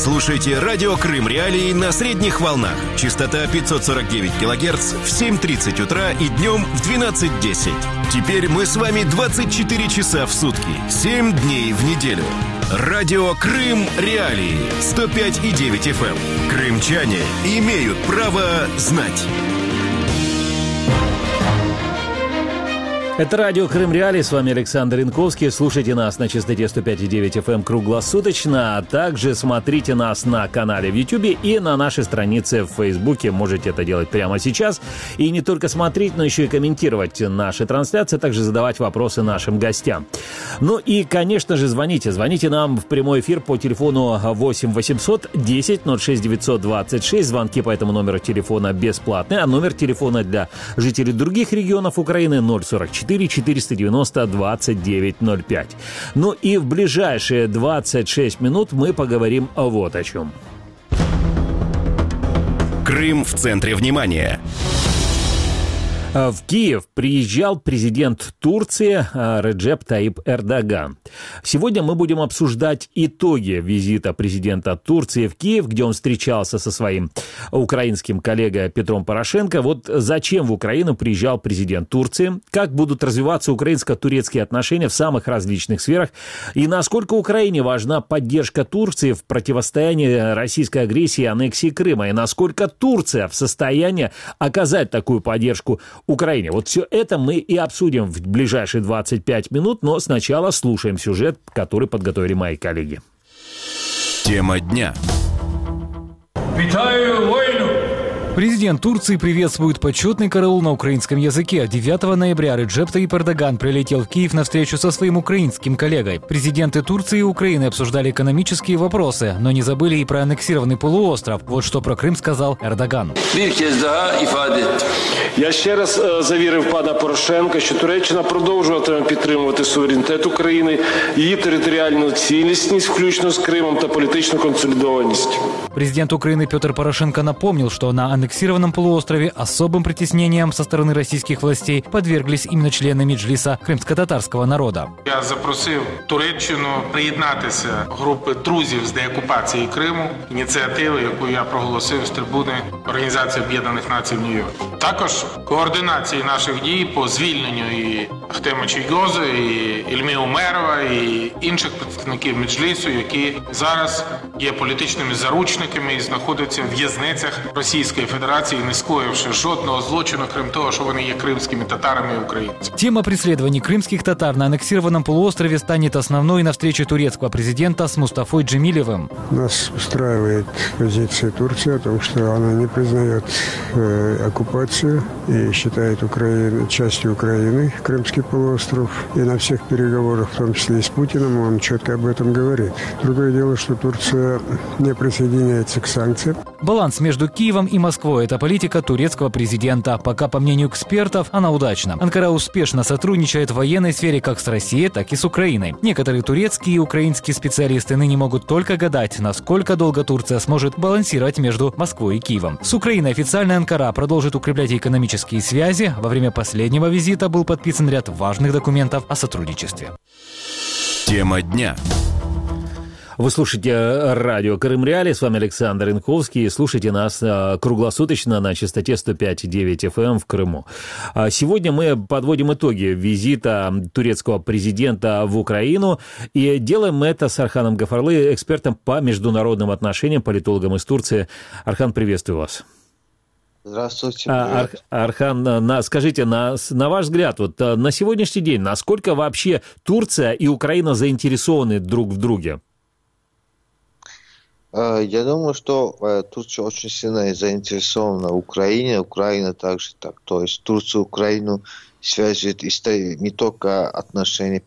Слушайте радио Крым Реалии на средних волнах. Частота 549 килогерц в 7:30 утра и днем в 12:10. Теперь мы с вами 24 часа в сутки, 7 дней в неделю. Радио Крым Реалии 105,9 FM. Крымчане имеют право знать. Это радио Крым Реалии, с вами Александр Янковский. Слушайте нас на частоте 105,9 FM круглосуточно, а также смотрите нас на канале в YouTube и на нашей странице в Фейсбуке. Можете это делать прямо сейчас. И не только смотреть, но еще и комментировать наши трансляции, а также задавать вопросы нашим гостям. Ну и, конечно же, звоните нам в прямой эфир по телефону 8 800 10 06 926. Звонки по этому номеру телефона бесплатные, а номер телефона для жителей других регионов Украины 044 490 2905. Ну и в ближайшие 26 минут мы поговорим вот о чем. Крым в центре внимания. В Киев приезжал президент Турции Реджеп Таyyip Эрдоган. Сегодня мы будем обсуждать итоги визита президента Турции в Киев, где он встречался со своим украинским коллегой Петром Порошенко. Вот зачем в Украину приезжал президент Турции, как будут развиваться украинско-турецкие отношения в самых различных сферах и насколько Украине важна поддержка Турции в противостоянии российской агрессии и аннексии Крыма, и насколько Турция в состоянии оказать такую поддержку Украине. Вот все это мы и обсудим в ближайшие 25 минут, но сначала слушаем сюжет, который подготовили мои коллеги. Тема дня. Витаю войну! Президент Турции приветствует почетный караул на украинском языке. 9 ноября Реджеп Таyyip Эрдоган прилетел в Киев на встречу со своим украинским коллегой. Президенты Турции и Украины обсуждали экономические вопросы, но не забыли и про аннексированный полуостров. Вот что про Крым сказал Эрдоган. Я ще раз завірив пана Порошенка, що Туреччина продовжуватиме підтримувати суверенітет України, її територіальну цілісність, включно з Кримом, та політичну консолідованість. Президент Украины Петр Порошенко напомнил, что на аннексированном полуострове особым притеснением со стороны российских властей подверглись именно члены Меджлиса крымско-татарского народа. Я запросив Туреччину приєднатися групи друзів з деокупації Криму, ініціативи, яку я проголосив з трибуни Організації Об'єднаних Націй в Нью-Йорку. Також координації наших дій по звільненню і Ахтема Чийгоза, і Ільмі Умерова, і інших представників Меджлісу, які зараз є політичними заручниками і знаходяться в в'язницях Російської Федерации, не скоивши жодного злочину, крім того, что они есть крымскими татарами и украинцами. Тема преследований крымских татар на аннексированном полуострове станет основной на встрече турецкого президента с Мустафой Джемилевым. Нас устраивает позиция Турции о том, что она не признает оккупацию и считает Украину частью Украины, Крымский полуостров. И на всех переговорах, в том числе и с Путиным, он четко об этом говорит. Другое дело, что Турция не присоединяется к санкциям. Баланс между Киевом и Москвой – это политика турецкого президента. Пока, по мнению экспертов, она удачна. Анкара успешно сотрудничает в военной сфере как с Россией, так и с Украиной. Некоторые турецкие и украинские специалисты ныне могут только гадать, насколько долго Турция сможет балансировать между Москвой и Киевом. С Украиной официально Анкара продолжит укреплять экономические связи. Во время последнего визита был подписан ряд важных документов о сотрудничестве. Тема дня. Вы слушаете радио Крым Реалии, с вами Александр Янковский, и слушайте нас круглосуточно на частоте 105,9 FM в Крыму. Сегодня мы подводим итоги визита турецкого президента в Украину, и делаем мы это с Арханом Гафарлы, экспертом по международным отношениям, политологом из Турции. Архан, приветствую вас. Здравствуйте. Архан, скажите, на ваш взгляд, вот на сегодняшний день, насколько вообще Турция и Украина заинтересованы друг в друге? Я думаю, что Турция очень сильно заинтересована в Украине. Украина также так. То есть Турция и Украину связывает не только отношения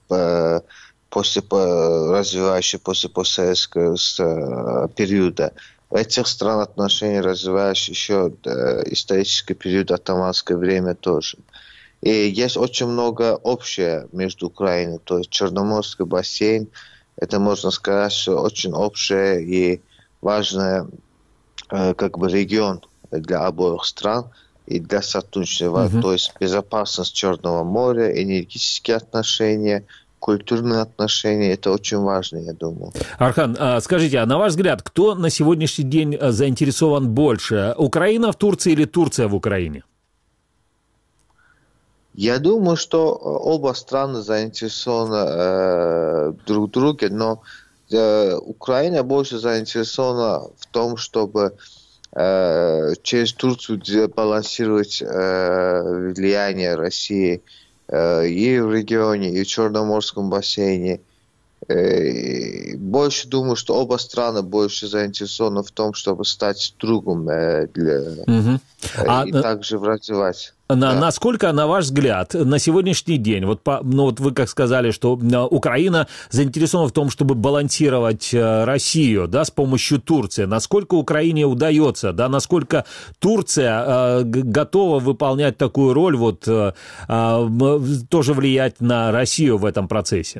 развивающие после постсоветского периода. В этих странах отношения развивающие еще исторический период, оттоманское время тоже. И есть очень много общего между Украиной. То есть Черноморский бассейн, это можно сказать, что очень общее и важный регион для обоих стран и для сотрудничества. То есть безопасность Черного моря, энергетические отношения, культурные отношения. Это очень важно, я думаю. Архан, скажите, а на ваш взгляд, кто на сегодняшний день заинтересован больше? Украина в Турции или Турция в Украине? Я думаю, что оба страны заинтересованы друг в друге, но Украина больше заинтересована в том, чтобы через Турцию балансировать влияние России и в регионе, и в Черноморском бассейне. Больше думаю, что оба страны больше заинтересованы в том, чтобы стать другом и также развивать. Насколько, на ваш взгляд, на сегодняшний день, вот вы как сказали, что Украина заинтересована в том, чтобы балансировать Россию, да, с помощью Турции, насколько Украине удается, да, насколько Турция готова выполнять такую роль, вот тоже влиять на Россию в этом процессе?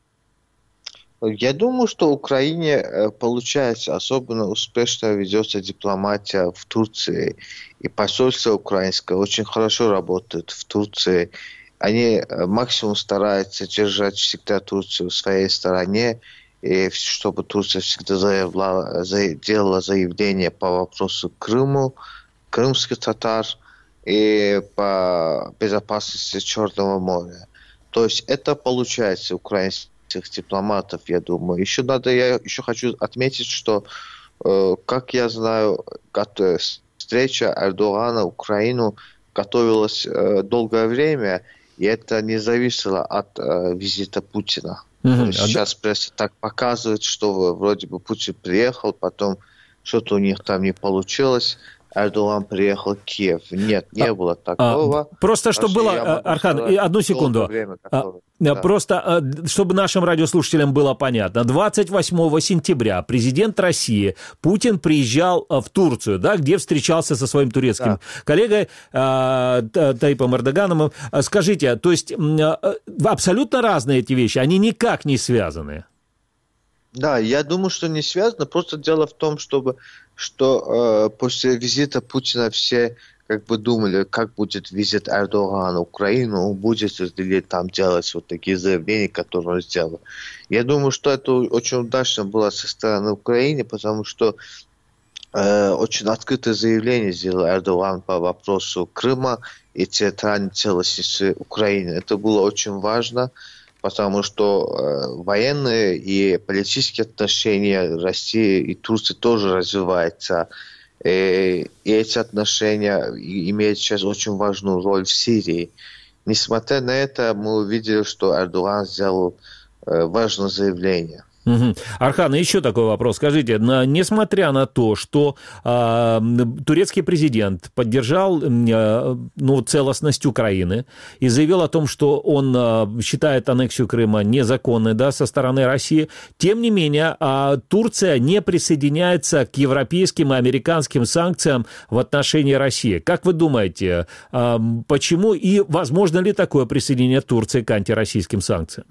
Я думаю, что Украине получается, особенно успешно ведется дипломатия в Турции. И посольство украинское очень хорошо работает в Турции. Они максимум стараются держать всегда Турцию в своей стороне, и чтобы Турция всегда делала заявление по вопросу Крыму, крымских татар и по безопасности Черного моря. То есть это получается украинских дипломатов, я думаю. Я еще хочу отметить, что, как я знаю, встреча Эрдогана в Украину готовилась долгое время, и это не зависело от визита Путина. Сейчас пресса так показывает, что вроде бы Путин приехал, потом что-то у них там не получилось. Эрдоган приехал в Киев. Нет, не было такого. Просто, чтобы было, Архан, одну секунду. Просто, чтобы нашим радиослушателям было понятно. 28 сентября президент России Путин приезжал в Турцию, да, где встречался со своим турецким коллегой Таyyip'ом Эрдоганом. Скажите, то есть абсолютно разные эти вещи, они никак не связаны? Да, я думаю, что не связано. Просто дело в том, что после визита Путина все как бы думали, как будет визит Эрдогана в Украину, будет ли там делать вот такие заявления, которые он сделал. Я думаю, что это очень удачно было со стороны Украины, потому что очень открытое заявление сделал Эрдоган по вопросу Крыма и территориальной целостности Украины. Это было очень важно, потому что военные и политические отношения России и Турции тоже развиваются. И эти отношения имеют сейчас очень важную роль в Сирии. Несмотря на это, мы увидели, что Эрдоган сделал важное заявление. Архан, еще такой вопрос. Скажите, несмотря на то, что турецкий президент поддержал целостность Украины и заявил о том, что он считает аннексию Крыма незаконной, да, со стороны России, тем не менее Турция не присоединяется к европейским и американским санкциям в отношении России. Как вы думаете, почему и возможно ли такое присоединение Турции к антироссийским санкциям?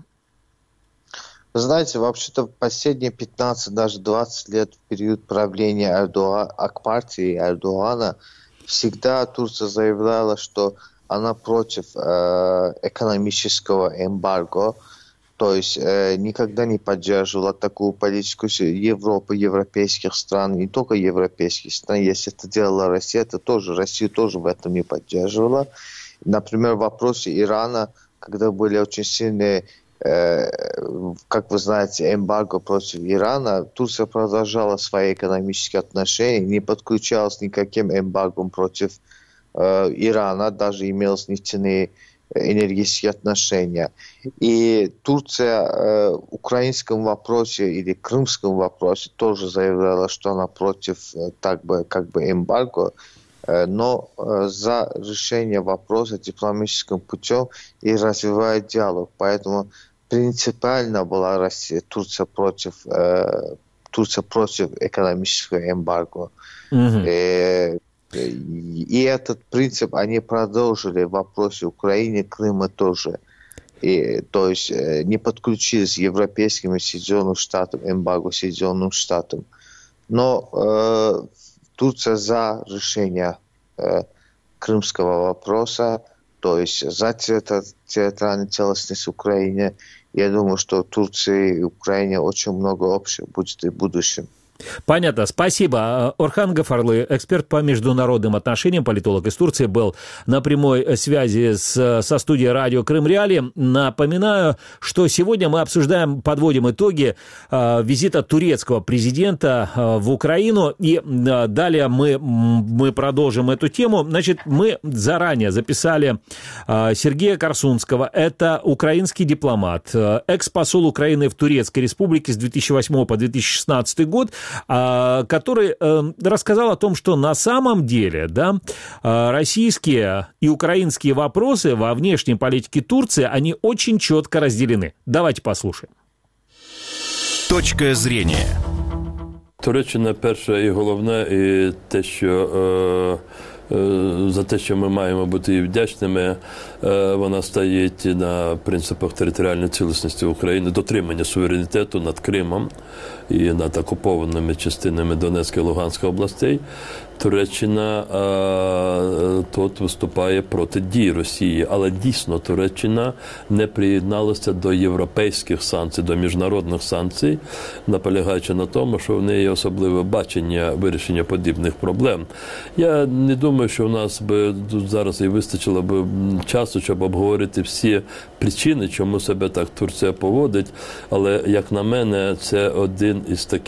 Знаете, вообще-то последние 15, даже 20 лет в период правления Ак-партии Эрдогана всегда Турция заявляла, что она против экономического эмбарго, то есть никогда не поддерживала такую политику Европы, европейских стран, не только европейских стран. Если это делала Россия, Россию тоже в этом не поддерживала. Например, в вопросе Ирана, когда были очень сильные, как вы знаете, эмбарго против Ирана, Турция продолжала свои экономические отношения, не подключалась никаким эмбарго против Ирана, даже имелось нефтяные энергетические отношения. И Турция в украинском вопросе или крымском вопросе тоже заявляла, что она против как бы эмбарго, но за решение вопроса дипломатическим путем и развивает диалог. Поэтому принципиально была Турция против экономического эмбарго. И этот принцип они продолжили в вопросе Украины, Крыма тоже. То есть не подключились европейским и Соединенным Штатам, эмбарго Соединенным Штатам. Но Турция за решение крымского вопроса, то есть за территориальную целостность Украины. Я думаю, что Турции и Украине очень много общего будет и в будущем. Понятно, спасибо. Орхан Гафарлы, эксперт по международным отношениям, политолог из Турции, был на прямой связи со студией радио Крым Реалии. Напоминаю, что сегодня мы подводим итоги визита турецкого президента в Украину. И далее мы продолжим эту тему. Значит, мы заранее записали Сергея Корсунского. Это украинский дипломат, экс-посол Украины в Турецкой Республике с 2008 по 2016 год, который рассказал о том, что на самом деле, да, российские и украинские вопросы во внешней политике Турции, они очень четко разделены. Давайте послушаем. Точка зрения. Туреччина перше і головне, і те, що за те, що ми маємо бути їй вдячними, вона стоїть на принципах територіальної цілісності України, дотримання суверенітету над Кримом і над окупованими частинами Донецької і Луганської областей. Туреччина тут виступає проти дій Росії, але дійсно Туреччина не приєдналася до європейських санкцій, до міжнародних санкцій, наполягаючи на тому, що в неї є особливе бачення вирішення подібних проблем. Я не думаю, що у нас би зараз і вистачило б часу, щоб обговорити всі причини, чому себе так Турція поводить, але, як на мене, це один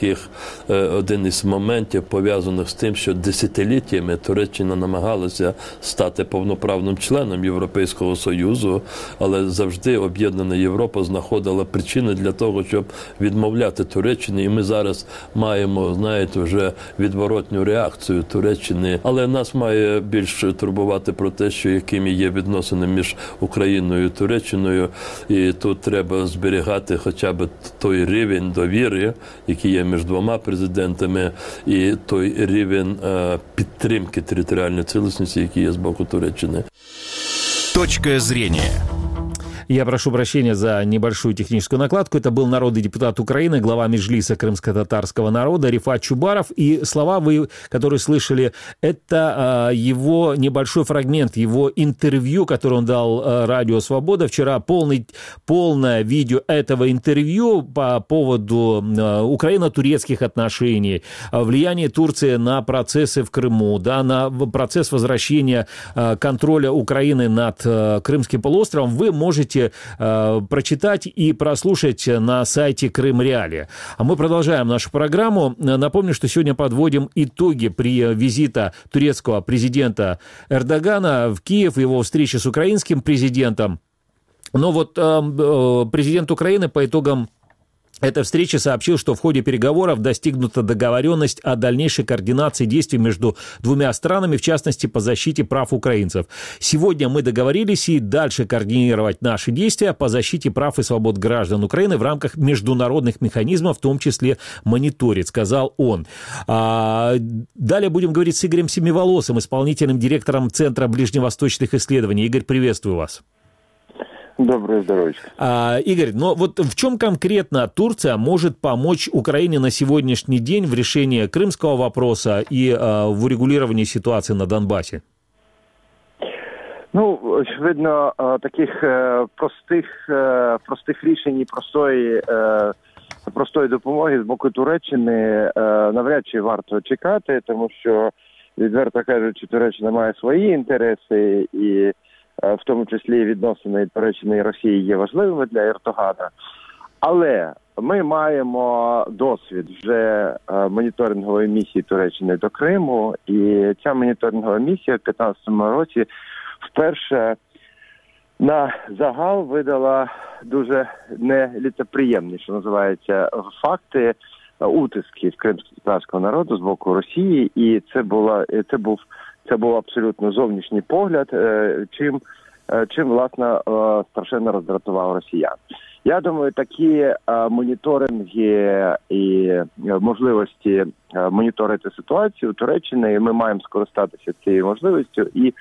із моментів, пов'язаних з тим, що десятиліттями Туреччина намагалася стати повноправним членом Європейського Союзу, але завжди об'єднана Європа знаходила причини для того, щоб відмовляти Туреччині. І ми зараз маємо, знаєте, вже відворотню реакцію Туреччини. Але нас має більш турбувати про те, що якими є відносини між Україною і Туреччиною. І тут треба зберігати хоча б той рівень довіри, який є між двома президентами, і той рівень підтримки територіальної цілісності, який є з боку Туреччини. Точка зрения. Я прошу прощения за небольшую техническую накладку. Это был народный депутат Украины, глава Меджлиса крымско-татарского народа Рифат Чубаров. И слова, которые слышали, это его небольшой фрагмент, его интервью, которое он дал Радио Свобода. Вчера полное видео этого интервью по поводу украино-турецких отношений, влияние Турции на процессы в Крыму, да, на процесс возвращения контроля Украины над Крымским полуостровом вы можете прочитать и прослушать на сайте Крым Реалии. А мы продолжаем нашу программу. Напомню, что сегодня подводим итоги визита турецкого президента Эрдогана в Киев, его встречи с украинским президентом. Но вот президент Украины по итогам этой встречи сообщил, что в ходе переговоров достигнута договоренность о дальнейшей координации действий между двумя странами, в частности, по защите прав украинцев. Сегодня мы договорились и дальше координировать наши действия по защите прав и свобод граждан Украины в рамках международных механизмов, в том числе мониторить, сказал он. Далее будем говорить с Игорем Семиволосым, исполнительным директором Центра ближневосточных исследований. Игорь, приветствую вас. Доброе здоровье. Игорь, но вот в чем конкретно Турция может помочь Украине на сегодняшний день в решении крымского вопроса и в урегулировании ситуации на Донбассе? Ну, очевидно, таких простих рішень і простої допомоги з боку Туреччини навряд чи варто чекати, тому що, відверто кажучи, Туреччина має свої інтереси і в тому числі відносини Туреччини і Росії є важливими для Ердогана. Але ми маємо досвід вже моніторингової місії Туреччини до Криму, і ця моніторингова місія в 2015 році вперше на загал видала дуже неліцеприємні, що називається, факти утисків кримськотатарського народу з боку Росії, і це був абсолютно зовнішній погляд, чим власне, страшенно роздратував росіян. Я думаю, такі моніторинги і можливості моніторити ситуацію у Туреччині, ми маємо скористатися цією можливістю і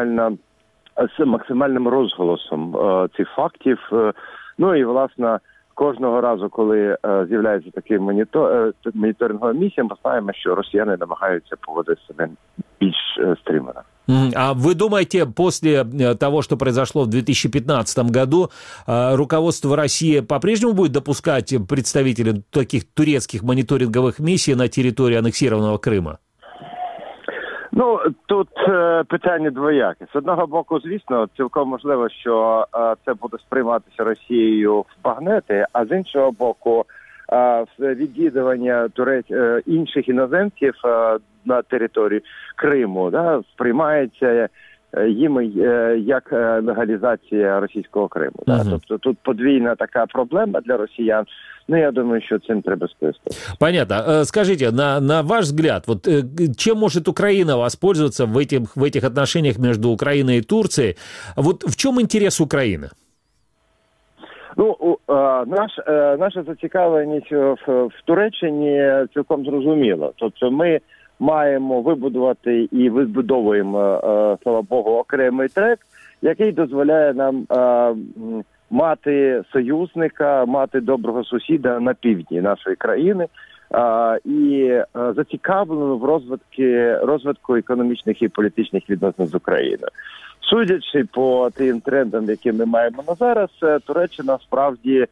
з максимальним розголосом цих фактів, ну і, власне, кожного разу, коли з'являється такий моніторингова місія, ми знаємо, що росіяни намагаються поводити себе більш стримано. А вы думаете, после того, что произошло в 2015 году, руководство России по-прежнему будет допускать представителей таких турецких мониторинговых миссий на территории аннексированного Крыма? Ну, тут питання двояке. З одного боку, звісно, цілком можливо, що це буде сприйматися Росією в багнети, а з іншого боку, відвідування інших іноземців на території Криму сприймається їм як легалізація російського Криму. Тобто тут подвійна така проблема для росіян. Ну, я думаю, що цим треба скористатися. Понятно. Скажите, на ваш взгляд, вот чем может Украина воспользоваться в этих отношениях между Украиной и Турцией? Вот в чем интерес Украины? Ну, наша зацікавленість в Туреччині цілком зрозуміла. Тобто ми маємо вибудувати і вибудовуємо, слава Богу, окремий трек, який дозволяє нам мати союзника, мати доброго сусіда на півдні нашої країни і зацікавлено в розвитку економічних і політичних відносин з Україною. Судячи по тим трендам, які ми маємо на зараз, Туреччина справді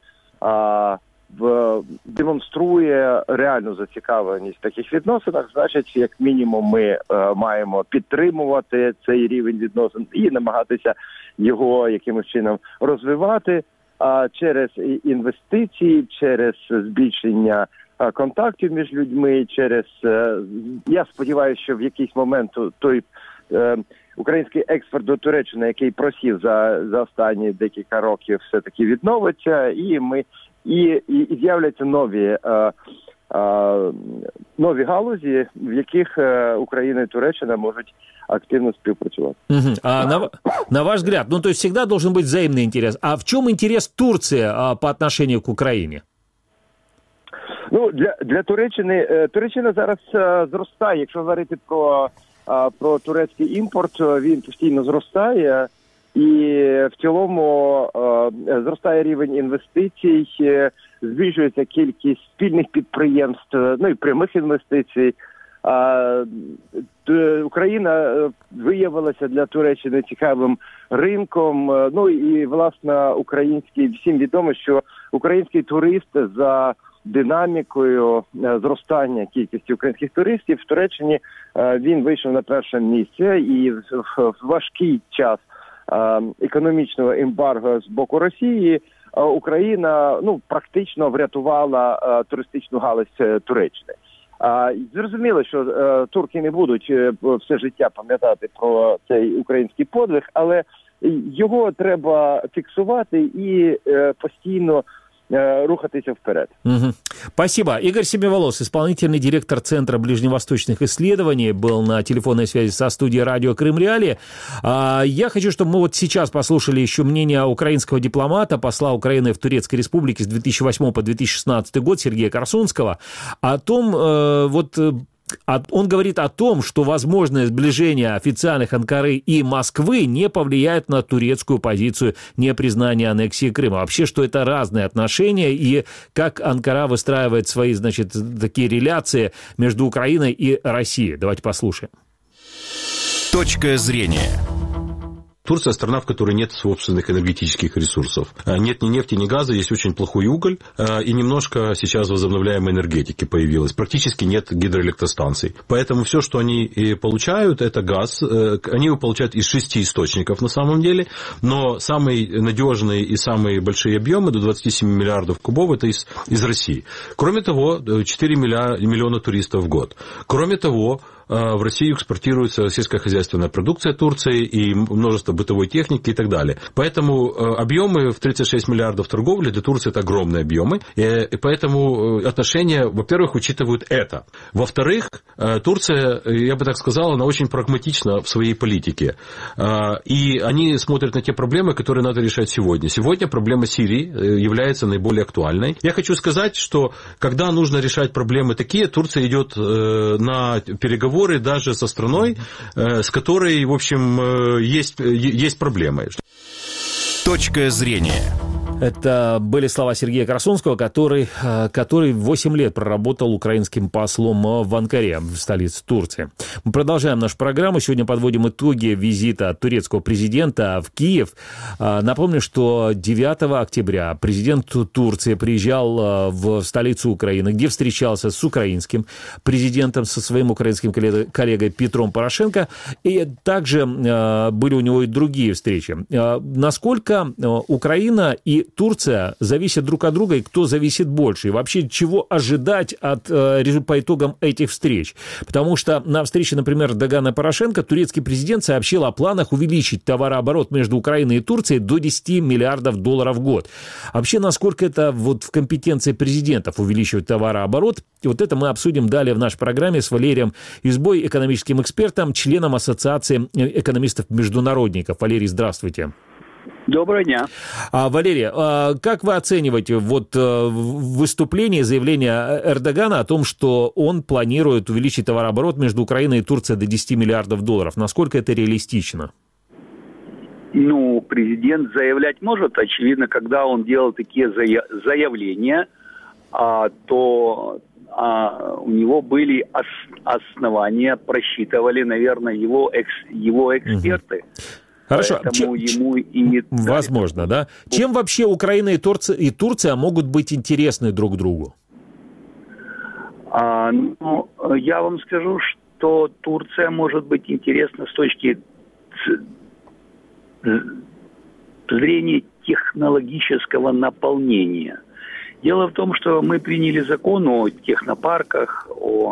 демонструє реальну зацікавленість в таких відносинах. Значить, як мінімум, ми маємо підтримувати цей рівень відносин і намагатися його якимось чином розвивати через інвестиції, через збільшення контактів між людьми, через, я сподіваюся, що в якийсь момент той український експорт до Туреччини, який просів за останні декілька років, все-таки відновиться, і з'являться нові галузі, в яких Україна і Туреччина можуть активно співпрацювати. А на ваш взгляд, ну то есть всегда должен быть взаимный интерес. А в чем интерес Турции по отношению к Украине? Ну, для Туреччини, Туреччина зараз зростає. Якщо говорити про турецький імпорт, він постійно зростає. І в цілому зростає рівень інвестицій, збільшується кількість спільних підприємств, ну і прямих інвестицій. Україна виявилася для Туреччини цікавим ринком. Ну і, власне, всім відомо, що український турист за динамікою зростання кількості українських туристів в Туреччині він вийшов на перше місце, і в важкий час економічного ембарго з боку Росії Україна практично врятувала туристичну галузь Туреччини. Зрозуміло, що турки не будуть все життя пам'ятати про цей український подвиг, але його треба фіксувати і постійно рухатися вперед. Спасибо. Игорь Семиволос, исполнительный директор Центра ближневосточных исследований, был на телефонной связи со студией радио Крым Реалии. Я хочу, чтобы мы вот сейчас послушали еще мнение украинского дипломата, посла Украины в Турецкой Республике с 2008 по 2016 год Сергея Корсунского, о том, он говорит о том, что возможное сближение официальных Анкары и Москвы не повлияет на турецкую позицию непризнания аннексии Крыма. Вообще, что это разные отношения, и как Анкара выстраивает свои, такие реляции между Украиной и Россией. Давайте послушаем. Точка зрения. Турция – страна, в которой нет собственных энергетических ресурсов. Нет ни нефти, ни газа, есть очень плохой уголь, и немножко сейчас возобновляемой энергетики появилось. Практически нет гидроэлектростанций. Поэтому все, что они получают, это газ. Они его получают из 6 источников на самом деле, но самые надежные и самые большие объемы, до 27 миллиардов кубов, это из России. Кроме того, 4 миллиона туристов в год. Кроме того, в Россию экспортируется сельскохозяйственная продукция Турции и множество бытовой техники и так далее. Поэтому объемы в 36 миллиардов торговли для Турции – это огромные объемы. И поэтому отношения, во-первых, учитывают это. Во-вторых, Турция, я бы так сказал, она очень прагматична в своей политике. И они смотрят на те проблемы, которые надо решать сегодня. Сегодня проблема Сирии является наиболее актуальной. Я хочу сказать, что когда нужно решать проблемы такие, Турция идет на переговоры даже со страной, с которой, в общем, есть проблемы. Точка зрения. Это были слова Сергея Красунского, который 8 лет проработал украинским послом в Анкаре, в столице Турции. Мы продолжаем нашу программу. Сегодня подводим итоги визита турецкого президента в Киев. Напомню, что 9 октября президент Турции приезжал в столицу Украины, где встречался с украинским президентом, со своим украинским коллегой Петром Порошенко. И также были у него и другие встречи. Насколько Украина и Турция зависят друг от друга, и кто зависит больше? И вообще, чего ожидать по итогам этих встреч? Потому что на встрече, например, Эрдогана и Порошенко турецкий президент сообщил о планах увеличить товарооборот между Украиной и Турцией до $10 миллиардов в год. Вообще, насколько это вот в компетенции президентов увеличивать товарооборот? И вот это мы обсудим далее в нашей программе с Валерием Избой, экономическим экспертом, членом Ассоциации экономистов-международников. Валерий, здравствуйте. Доброго дня. Валерий, как вы оцениваете выступление, заявление Эрдогана о том, что он планирует увеличить товарооборот между Украиной и Турцией до $10 миллиардов? Насколько это реалистично? Президент заявлять может. Очевидно, когда он делал такие заявления, то у него были основания, просчитывали, наверное, его эксперты. Хорошо. Возможно, да? Чем вообще Украина и Турция могут быть интересны друг другу? Я вам скажу, что Турция может быть интересна с точки зрения технологического наполнения. Дело в том, что мы приняли закон о технопарках,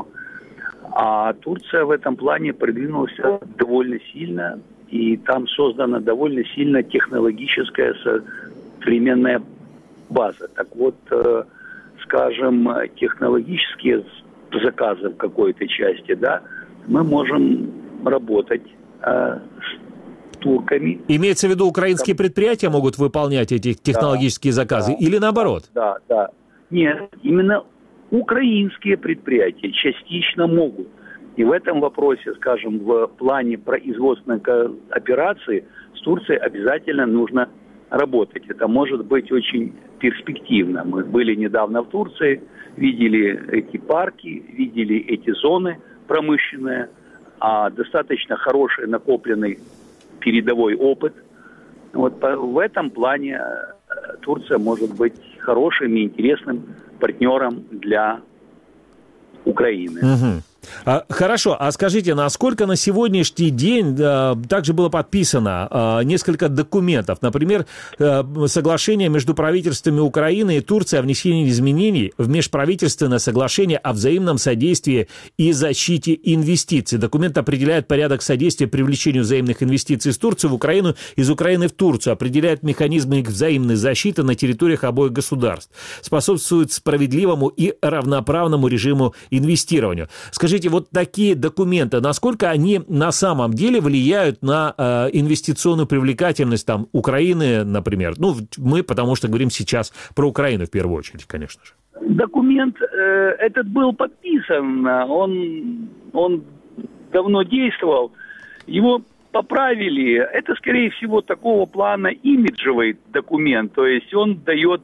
а Турция в этом плане продвинулась довольно сильно. И там создана довольно сильно технологическая современная база. Так вот, скажем, технологические заказы в какой-то части, да, мы можем работать с турками. Имеется в виду, украинские предприятия могут выполнять эти технологические заказы или наоборот? Да. Нет, именно украинские предприятия частично могут. И в этом вопросе, скажем, в плане производственной операции с Турцией обязательно нужно работать. Это может быть очень перспективно. Мы были недавно в Турции, видели эти парки, видели эти зоны промышленные, достаточно хороший накопленный передовой опыт. Вот в этом плане Турция может быть хорошим и интересным партнером для Украины. Угу. Хорошо, а скажите, насколько на сегодняшний день также было подписано несколько документов, например, соглашение между правительствами Украины и Турции о внесении изменений в межправительственное соглашение о взаимном содействии и защите инвестиций. Документ определяет порядок содействия привлечению взаимных инвестиций из Турции в Украину, из Украины в Турцию, определяет механизмы их взаимной защиты на территориях обоих государств, способствует справедливому и равноправному режиму инвестирования. Скажите, вот такие документы, насколько они на самом деле влияют на инвестиционную привлекательность там Украины, например? Мы потому что говорим сейчас про Украину в первую очередь, конечно же. Документ этот был подписан, он давно действовал, его поправили. Это, скорее всего, такого плана имиджевый документ, то есть он дает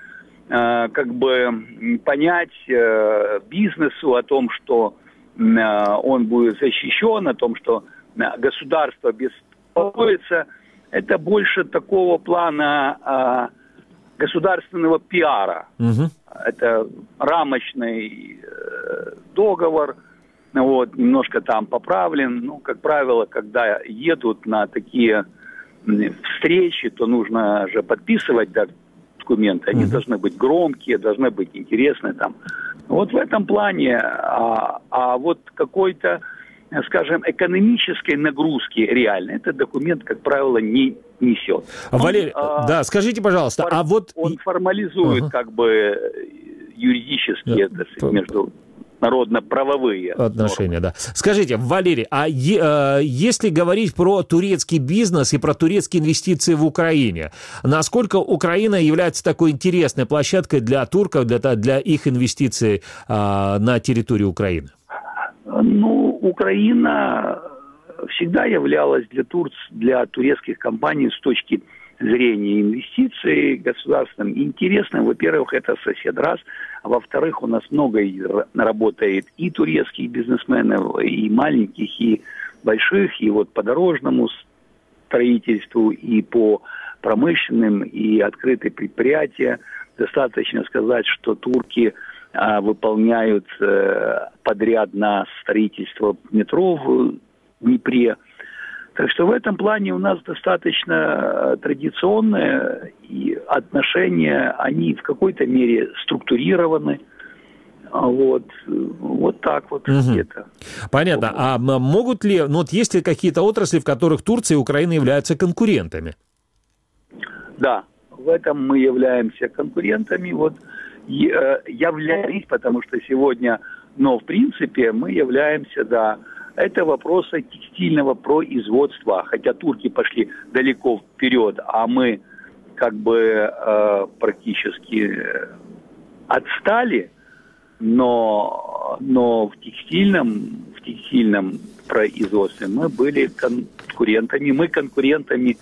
понять бизнесу о том, что он будет защищен, о том, что государство беспокоится. Это больше такого плана государственного пиара. Угу. Это рамочный договор, немножко там поправлен. Как правило, когда едут на такие встречи, то нужно же подписывать документы. Они должны быть громкие, должны быть интересные там. Вот в этом плане, вот какой-то, скажем, экономической нагрузки реально этот документ, как правило, не несет. Валерий, скажите, пожалуйста, он формализует юридические международно-правовые отношения, да. Скажите, Валерий, если говорить про турецкий бизнес и про турецкие инвестиции в Украине, насколько Украина является такой интересной площадкой для турков, для их инвестиций на территории Украины? Украина всегда являлась для турецких компаний с точки зрения инвестиций государственным интересным. Во-первых, это сосед раз, а во-вторых, у нас много работает и турецких бизнесменов, и маленьких, и больших, и вот по дорожному строительству, и по промышленным, и открытые предприятия. Достаточно сказать, что турки выполняют подряд на строительство метро в Днепре. Так что в этом плане у нас достаточно традиционные и отношения, они в какой-то мере структурированы. Вот так вот где-то. Понятно. А могут ли, вот есть ли какие-то отрасли, в которых Турция и Украина являются конкурентами? Да, в этом мы являемся конкурентами. Вот являлись, потому что сегодня, но в принципе мы являемся, да, это вопросы текстильного производства, хотя турки пошли далеко вперед, а мы как бы практически отстали, но в текстильном производстве мы были конкурентами. Мы конкурентами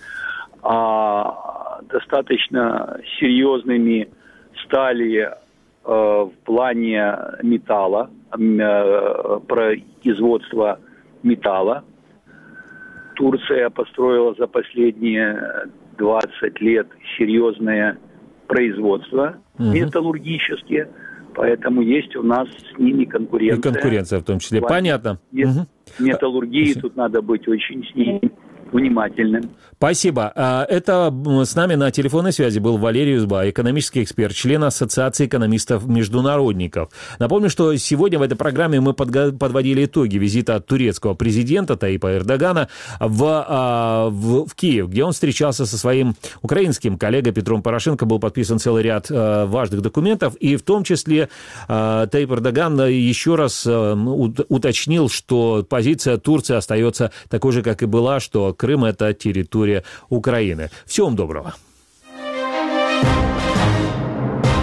достаточно серьезными стали в плане металла, производства металла. Турция построила за последние 20 лет серьезное производство металлургические, поэтому есть у нас с ними конкуренция. И конкуренция в том числе. Понятно. Металлургии тут надо быть очень с ними внимательным. Спасибо. Это с нами на телефонной связи был Валерий Узба, экономический эксперт, член Ассоциации экономистов-международников. Напомню, что сегодня в этой программе мы подводили итоги визита турецкого президента Таипа Эрдогана в Киев, где он встречался со своим украинским коллегой Петром Порошенко. Был подписан целый ряд важных документов, и в том числе Таип Эрдоган еще раз уточнил, что позиция Турции остается такой же, как и была, что Крым – это территория Украины. Всего вам доброго.